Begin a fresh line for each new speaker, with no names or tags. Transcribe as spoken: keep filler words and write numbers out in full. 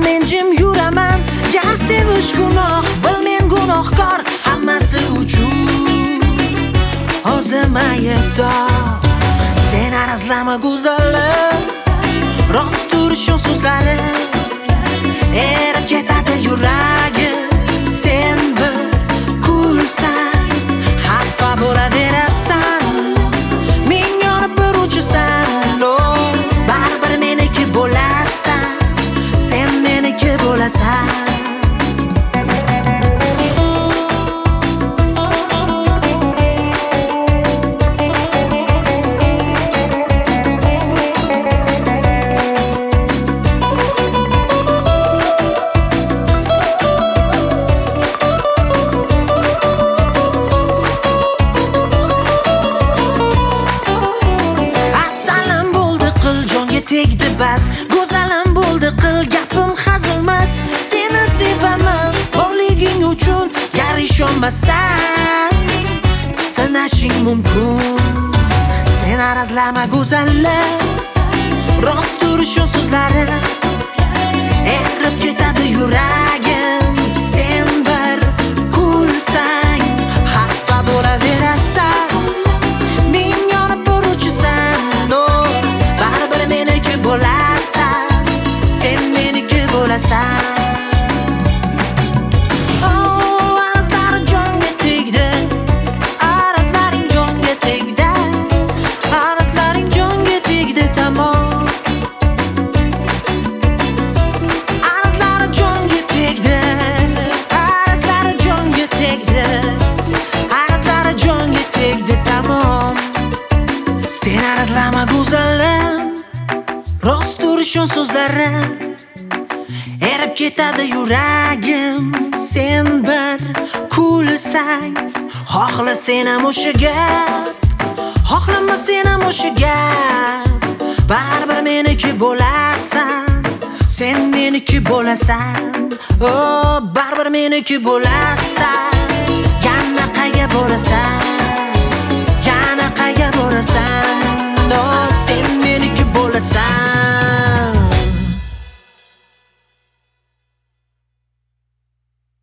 men jim yuraman. Gar sevish gunoh, bil men gunohkor, hammasi uchun o'zim aybdor. Sen arazlama go'zallik, rost turishing so'zlari erib ketadi yuragim. Sen bir kulsang xafa bo'laverasan, men yonib turuvchisan. Oh, baribir meniki bo'lasan, sen meniki bo'lasan. Tegdi bas, go'zalim bo'ldi qil, gapim hazilmas. Seni sevaman borliging uchun, gar ishonmassan sinashing mumkin. Sen arazlama go'zallik, rost turishing so'zlari erib ketadi yuragim. Sen bir kulsang xafa bo'laverasan, men yonib turuvchisan. Oh, baribir meniki bo'lasan, sen meniki bo'lasan. Oh, arazlari jonga tegdi, arazlaring jonga tegdi, arazlaring jonga tegdi tamom. Arazlari jonga tegdi, arazlari jonga tegdi, arazlari jonga tegdi tamom. Sen arazlama go'zalim, rost turishing so'zlari erib ketadi yuragim. Sen bir kulsang, xohlasang ham o'sha gap, xohlamasang ham o'sha gap, baribir meniki bo'lasan, sen meniki bo'lasan. Oh, baribir meniki bo'lasan. Yana qayga borasan, yana qayga borasan. Oh, sen meniki bo'lasan.